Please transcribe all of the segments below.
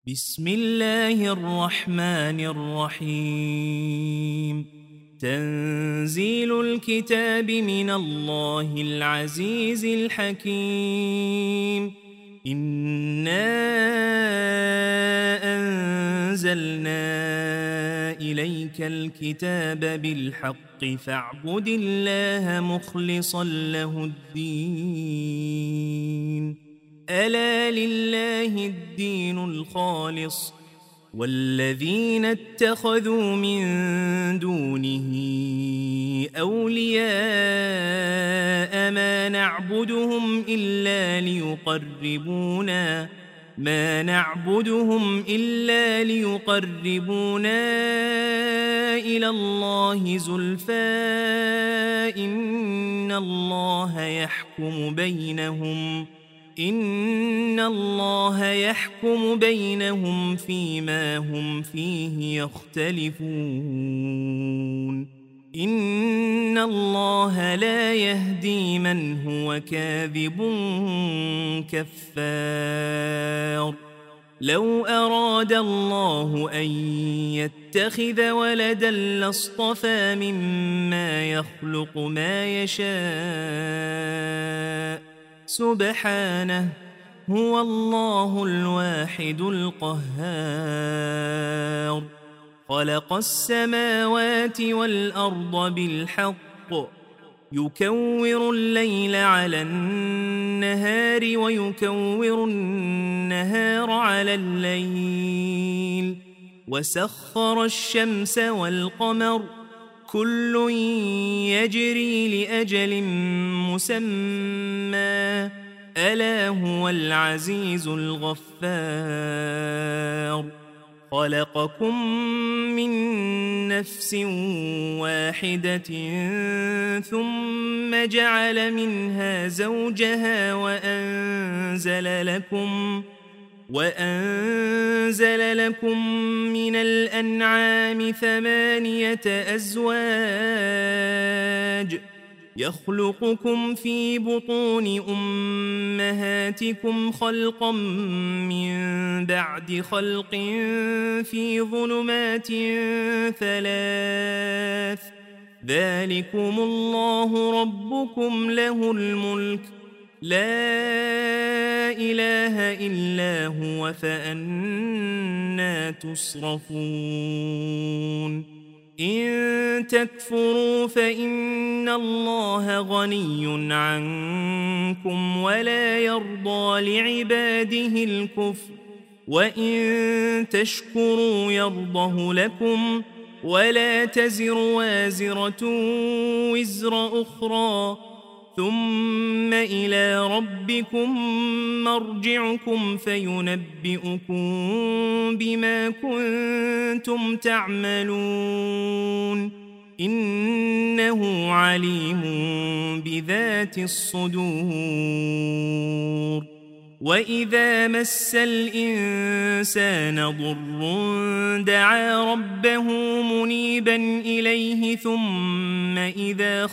بسم الله الرحمن الرحيم. تنزيل الكتاب من الله العزيز الحكيم. إنا أنزلنا إليك الكتاب بالحق فاعبد الله مخلصا له الدين. ألا لله الدين الخالص والذين اتخذوا من دونه أولياء ما نعبدهم إلا ليقربونا إلى الله زلفى إن الله يحكم بينهم فيما هم فيه يختلفون. إن الله لا يهدي من هو كاذب كفار. لو أراد الله أن يتخذ ولدا لاصطفى مما يخلق ما يشاء سبحانه هو الله الواحد القهار. خلق السماوات والأرض بالحق يكور الليل على النهار ويكور النهار على الليل وسخر الشمس والقمر كل يجري لأجل مسمى ألا هو العزيز الغفار. خلقكم من نفس واحدة ثم جعل منها زوجها وأنزل لكم من الأنعام 8 أزواج يخلقكم في بطون أمهاتكم خلقا من بعد خلق في ظلمات 3 ذلكم الله ربكم له الملك لا إله إلا هو فأنى تصرفون. إن تكفروا فإن الله غني عنكم ولا يرضى لعباده الكفر وإن تشكروا يرضه لكم ولا تزر وازرة وزر أخرى ثم إلى ربكم مرجعكم فينبئكم بما كنتم تعملون إنه عليم بذات الصدور. وإذا مس الإنسان ضر دعا ربه منيبا إليه ثم إذا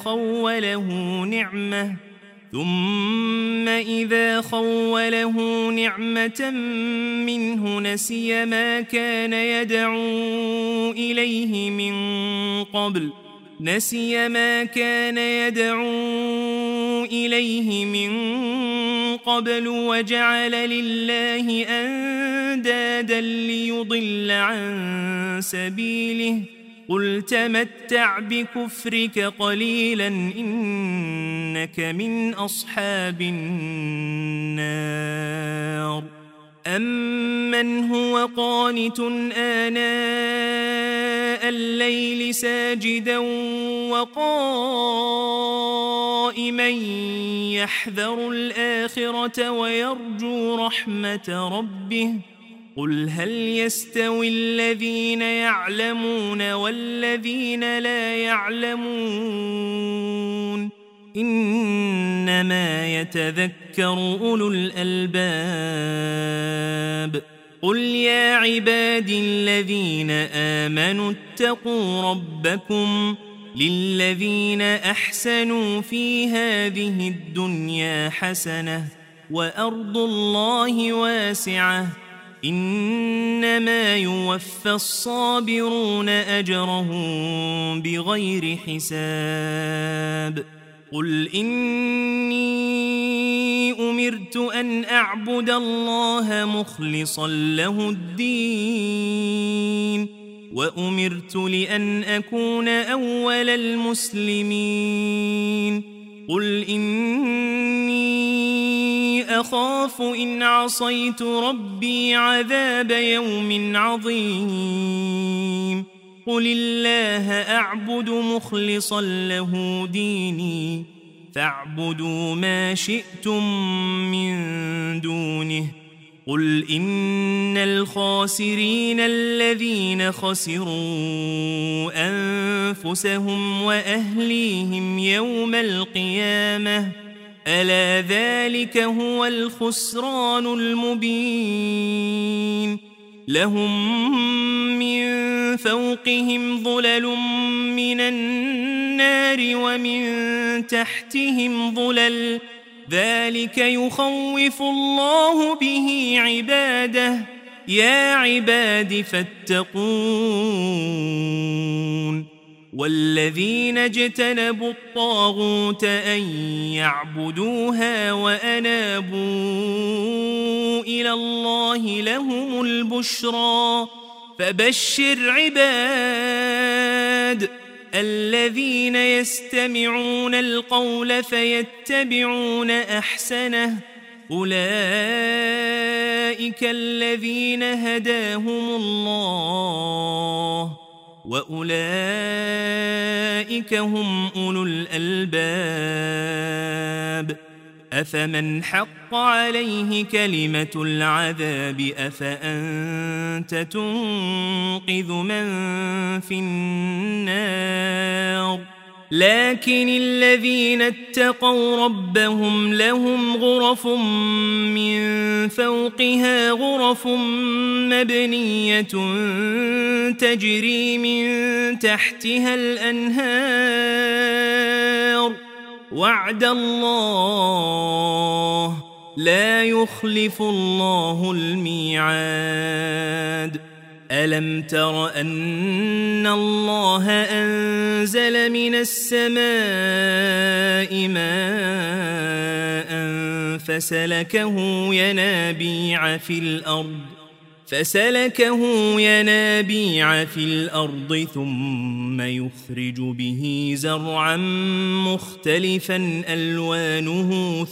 خوله نعمة منه نسي ما كان يدعو إليه من قبل وجعل لله أندادا ليضل عن سبيله قل تمتع بكفرك قليلا إنك من أصحاب النار. أمن هو قانت آناء الليل ساجدا وقائما يحذر الآخرة ويرجو رحمة ربه قل هل يستوي الذين يعلمون والذين لا يعلمون إنما يتذكر أولو الألباب. قل يا عبادي الذين آمنوا اتقوا ربكم للذين أحسنوا في هذه الدنيا حسنة وأرض الله واسعة إن إنما يوفى الصابرون أجرهم بغير حساب قل إني أمرت أن أعبد الله مخلصا له الدين وأمرت لأن أكون أول المسلمين قل إني أخاف إن عصيت ربي عذاب يوم عظيم قل الله أعبد مخلصا له ديني فاعبدوا ما شئتم من دونه قل إن الخاسرين الذين خسروا أنفسهم وأهليهم يوم القيامة ألا ذلك هو الخسران المبين لهم من فوقهم ظلل من النار ومن تحتهم ظلل ذلك يخوف الله به عباده يا عباد فاتقون والذين اجتنبوا الطاغوت أن يعبدوها وأنابوا إلى الله لهم البشرى فبشر عباد الذين يستمعون القول فيتبعون أحسنه أولئك الذين هداهم الله وأولئك هم أولو الألباب أفمن حق عليه كلمة العذاب أفأنت تنقذ من في النار لكن الذين اتقوا ربهم لهم غرف من فوقها غرف مبنية تجري من تحتها الأنهار وعد الله لا يخلف الله الميعاد ألم تر أن الله أنزل من السماء ماء فسلكه ينابيع في الأرض ثم يخرج به زرعا مختلفا ألوانه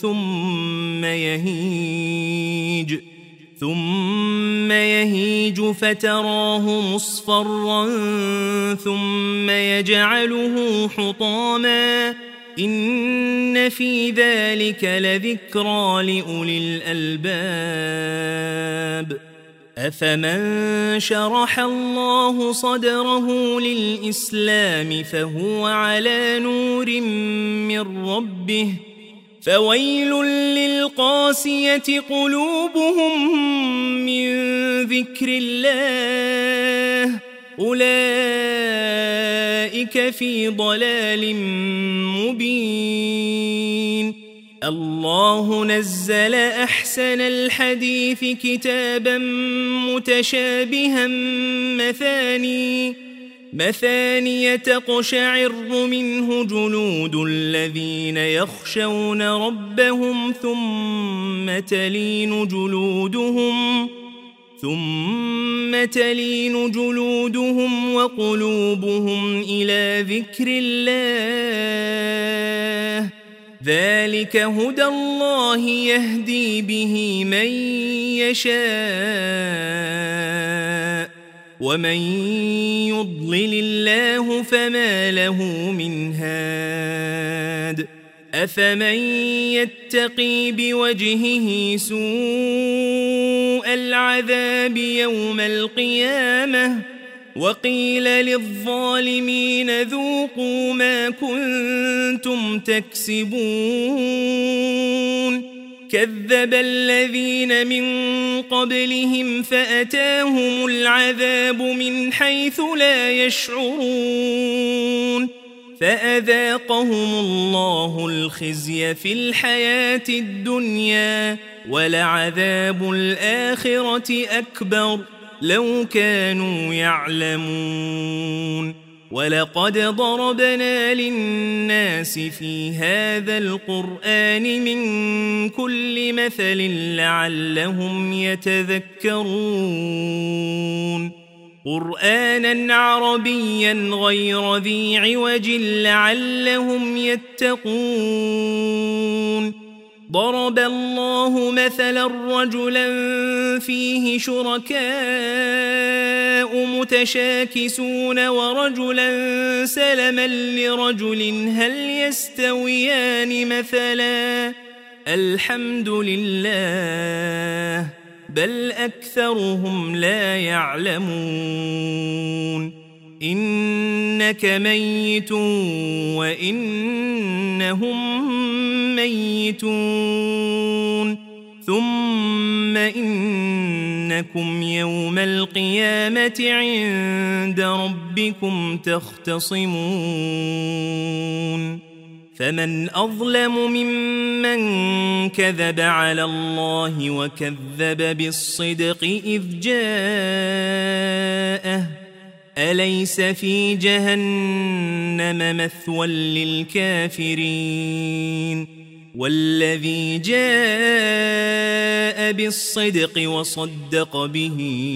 ثم يهيج فتراه مصفرا ثم يجعله حطاما إن في ذلك لذكرى لأولي الألباب أفمن شرح الله صدره للإسلام فهو على نور من ربه فويل للقاسية قلوبهم من ذكر الله أولئك في ضلال مبين الله نزل أحسن الحديث كتابا متشابها مثاني تقشعر منه جلود الذين يخشون ربهم ثم تلين جلودهم وقلوبهم إلى ذكر الله ذلك هدى الله يهدي به من يشاء ومن يضلل الله فما له من هاد أفمن يتقي بوجهه سوء العذاب يوم القيامة وقيل للظالمين ذوقوا ما كنتم تكسبون كذب الذين من قبلهم فأتاهم العذاب من حيث لا يشعرون فأذاقهم الله الخزي في الحياة الدنيا ولعذاب الآخرة أكبر لو كانوا يعلمون ولقد ضربنا للناس في هذا القرآن من كل مثل لعلهم يتذكرون قرآنا عربيا غير ذي عوج لعلهم يتقون ضرب الله مثلا رجلا فيه شركاء متشاكسون ورجلا سلما لرجل هل يستويان مثلا الحمد لله بل أكثرهم لا يعلمون إنك ميت وإنهم ميتون ثم إنكم يوم القيامة عند ربكم تختصمون فمن أظلم ممن كذب على الله وكذب بالصدق إذ جاءه أليس في جهنم مثوى للكافرين والذي جاء بالصدق وصدق به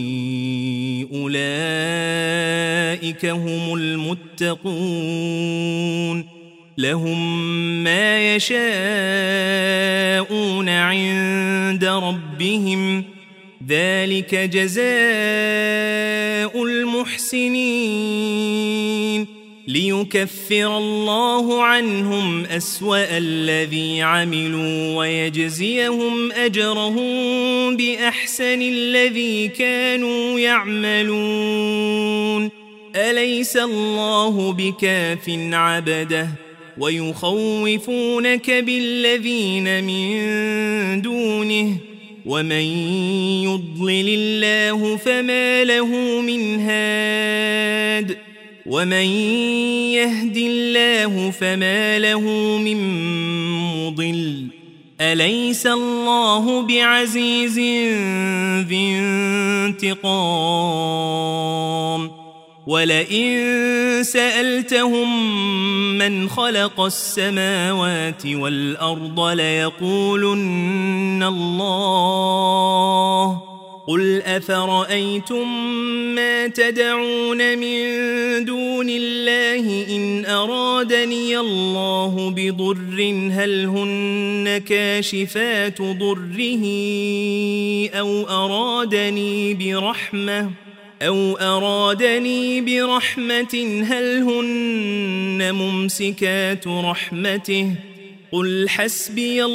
أولئك هم المتقون لهم ما يشاءون عند ربهم ذلك جزاء المحسنين ليكفر الله عنهم أسوأ الذي عملوا ويجزيهم أجرهم بأحسن الذي كانوا يعملون أليس الله بكاف عبده ويخوفونك بالذين من دونه ومن يضلل الله فما له من هاد ومن يهد الله فما له من مضل أليس الله بعزيز ذي انتقام ولئن سألتهم من خلق السماوات والأرض ليقولن الله قل أفرأيتم ما تدعون من دون الله إن أرادني الله بضر هل هن كاشفات ضره أو أرادني برحمة هل هن ممسكات رحمته قل حسبي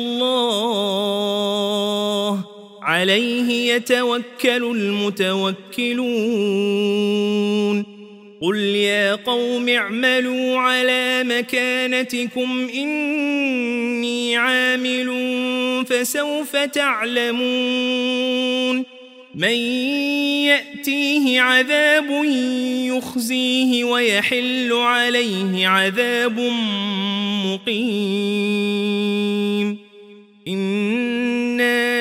الله عليه يتوكل المتوكلون قل يا قوم اعملوا على مكانتكم إني عامل فسوف تعلمون من يأتيه عذاب يخزيه ويحل عليه عذاب مقيم إنا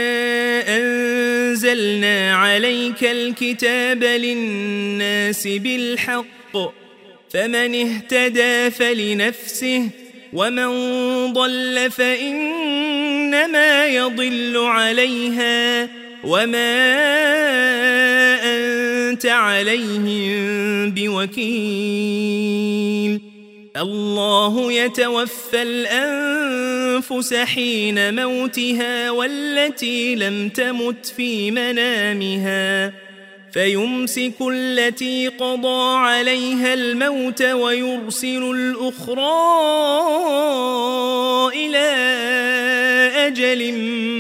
أنزلنا عليك الكتاب للناس بالحق فمن اهتدى فلنفسه ومن ضل فإنما يضل عليها وما أنت عليهم بوكيل الله يتوفى الأنفس حين موتها والتي لم تمت في منامها فيمسك التي قضى عليها الموت ويرسل الأخرى إلى أجل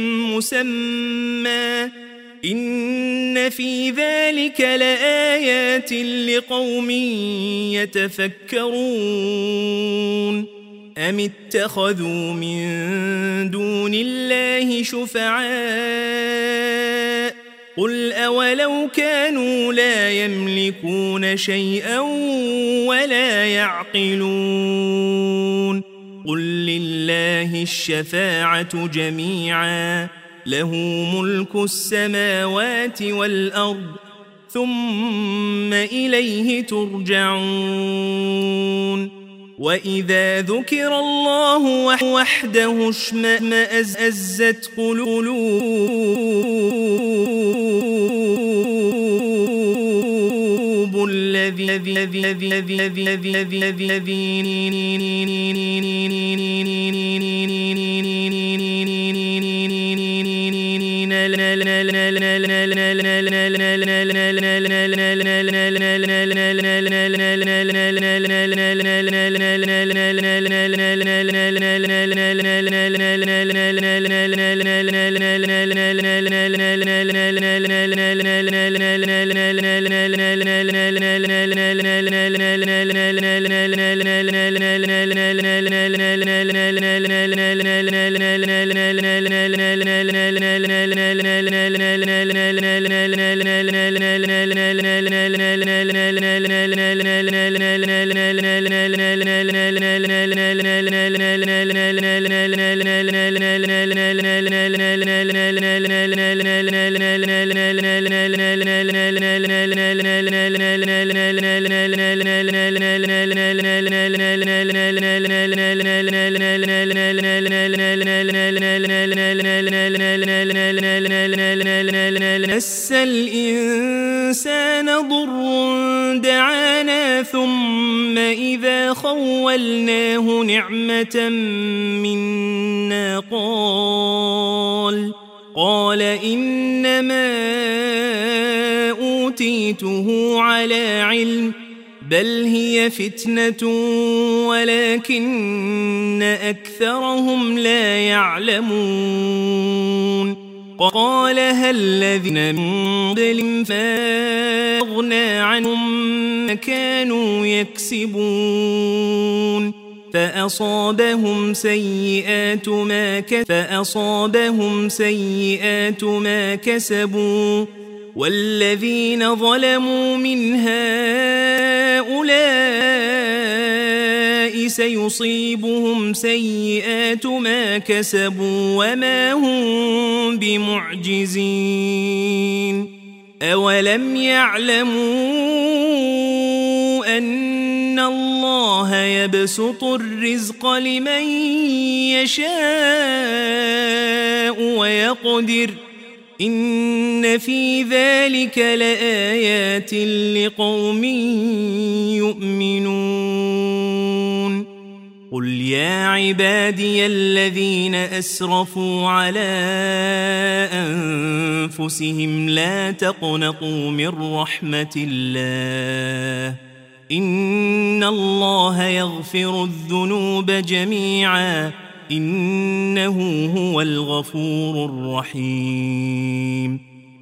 مسمى إن في ذلك لآيات لقوم يتفكرون أم اتخذوا من دون الله شفعاء قل أولو كانوا لا يملكون شيئا ولا يعقلون قل لله الشفاعة جميعا له ملك السماوات والأرض ثم إليه ترجعون وإذا ذكر الله وحده اشمأزت قلوب مس الإنسان ضر دعانا ثم إذا خولناه نعمة منا قال إنما أوتيته على علم بل هي فتنة ولكن أكثرهم لا يعلمون قال هل الذين من قبلهم فأغنى عنهم ما كانوا يكسبون فأصابهم سيئات ما كسبوا والذين ظلموا من هؤلاء سيصيبهم سيئات ما كسبوا وما هم بمعجزين أولم يعلموا أن الله يبسط الرزق لمن يشاء ويقدر إن في ذلك لآيات لقوم يؤمنون قل يا عبادي الذين أسرفوا على أنفسهم لا تقنطوا من رحمة الله إن الله يغفر الذنوب جميعا إنه هو الغفور الرحيم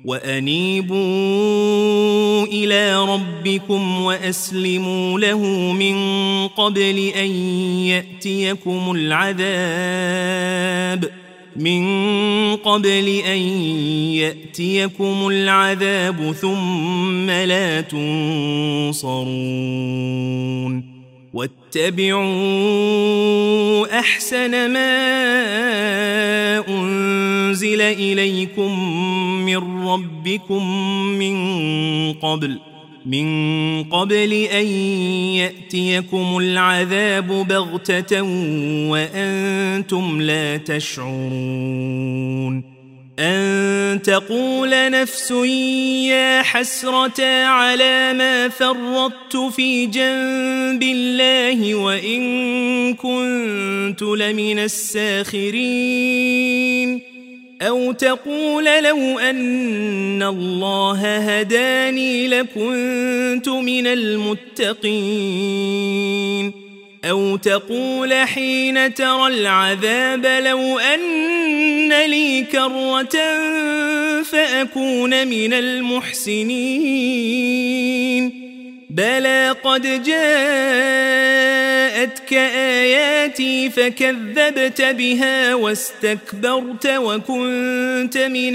وأنيبوا إلى ربكم وأسلموا له من قبل أن يأتيكم العذاب ثم لا تنصرون واتبعوا أحسن ما أنزل إليكم من ربكم من قبل أن يأتيكم العذاب بغتة وأنتم لا تشعرون أن تقول نفس يا حسرة على ما فرطت في جنب الله وإن كنت لمن الساخرين أو تقول لو أن الله هداني لكنت من المتقين أو تقول حين ترى العذاب لو أن لي كرة فأكون من المحسنين بلى قد جاءتك آياتي فكذبت بها واستكبرت وكنت من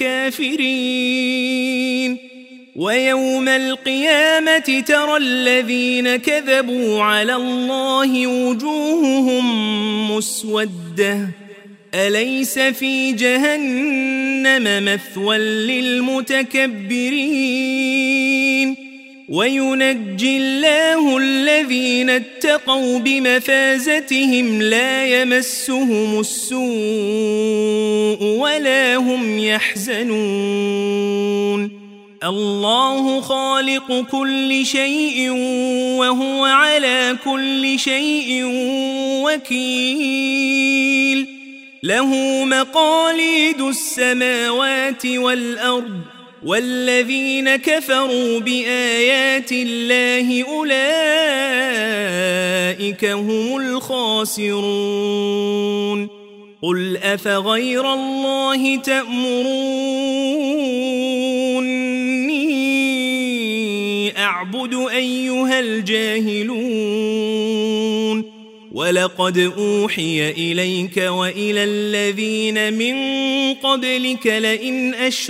الكافرين ويوم القيامة ترى الذين كذبوا على الله وجوههم مسودة أليس في جهنم مثوى للمتكبرين وينجي الله الذين اتقوا بمفازتهم لا يمسهم السوء ولا هم يحزنون الله خالق كل شيء وهو على كل شيء وكيل له مقاليد السماوات والأرض والذين كفروا بآيات الله أولئك هم الخاسرون قل أفغير الله تأمروني أعبد أيها الجاهلون ولقد أوحي إليك وإلى الذين من قبلك لئن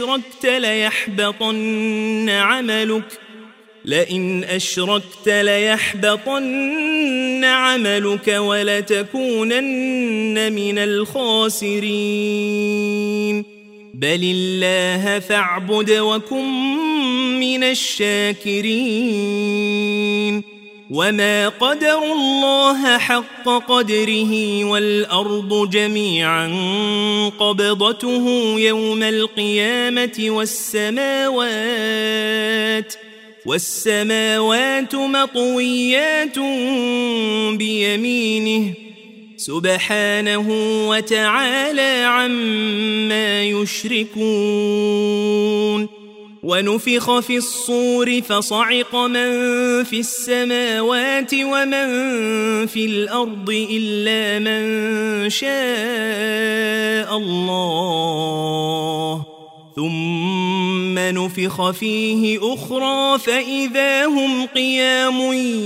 أشركت ليحبطن عملك ولتكونن من الخاسرين بل الله فاعبد وكن من الشاكرين وما قدروا الله حق قدره والأرض جميعا قبضته يوم القيامة والسماوات مطويات بيمينه سبحانه وتعالى عما يشركون ونفخ في الصور فصعق من في السماوات ومن في الأرض إلا من شاء الله ثم نفخ فيه أخرى فإذا هم قيام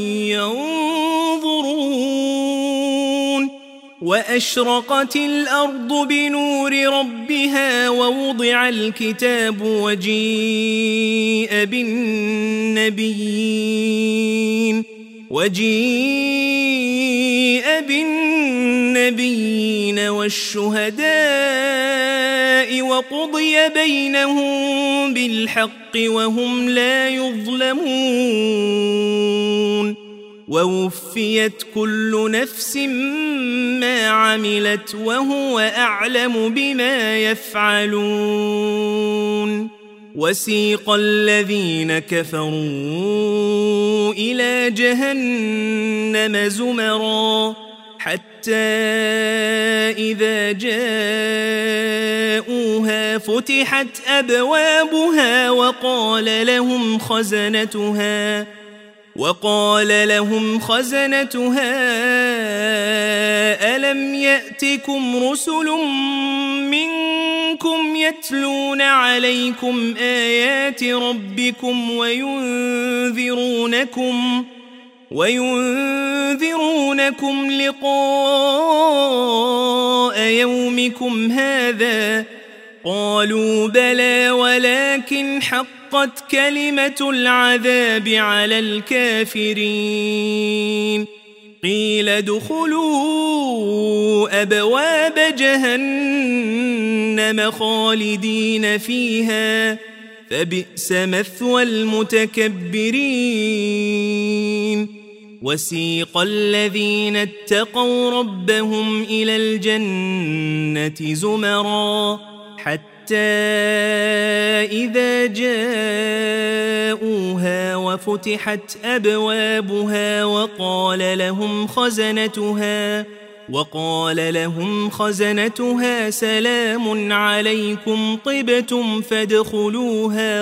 ينظرون وأشرقت الأرض بنور ربها ووضع الكتاب وجيء بالنبيين والشهداء وقضي بينهم بالحق وهم لا يظلمون ووفيت كل نفس ما عملت وهو أعلم بما يفعلون وسيق الذين كفروا إلى جهنم زمرا حتى إذا جاءوها فتحت أبوابها وقال لهم خزنتها ألم يأتكم رسل منكم يتلون عليكم آيات ربكم وينذرونكم لقاء يومكم هذا قالوا بلى ولكن حقت كلمة العذاب على الكافرين قيل ادخلوا أبواب جهنم خالدين فيها فبئس مثوى المتكبرين وسيق الذين اتقوا ربهم إلى الجنة زمرا حتى إذا جاءوها وفتحت أبوابها وقال لهم خزنتها سلام عليكم طبتم فادخلوها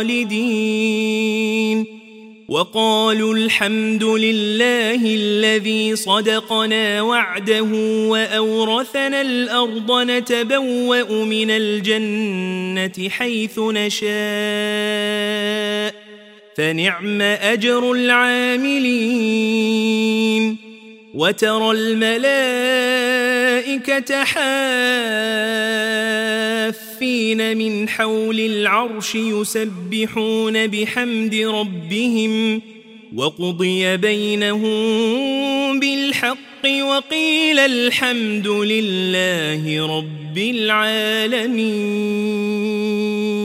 خالدين وقالوا الحمد لله الذي صدقنا وعده وأورثنا الأرض نتبوأ من الجنة حيث نشاء فنعم أجر العاملين وترى الملائكة حافين من حول العرش يسبحون بحمد ربهم وقضي بينهم بالحق وقيل الحمد لله رب العالمين.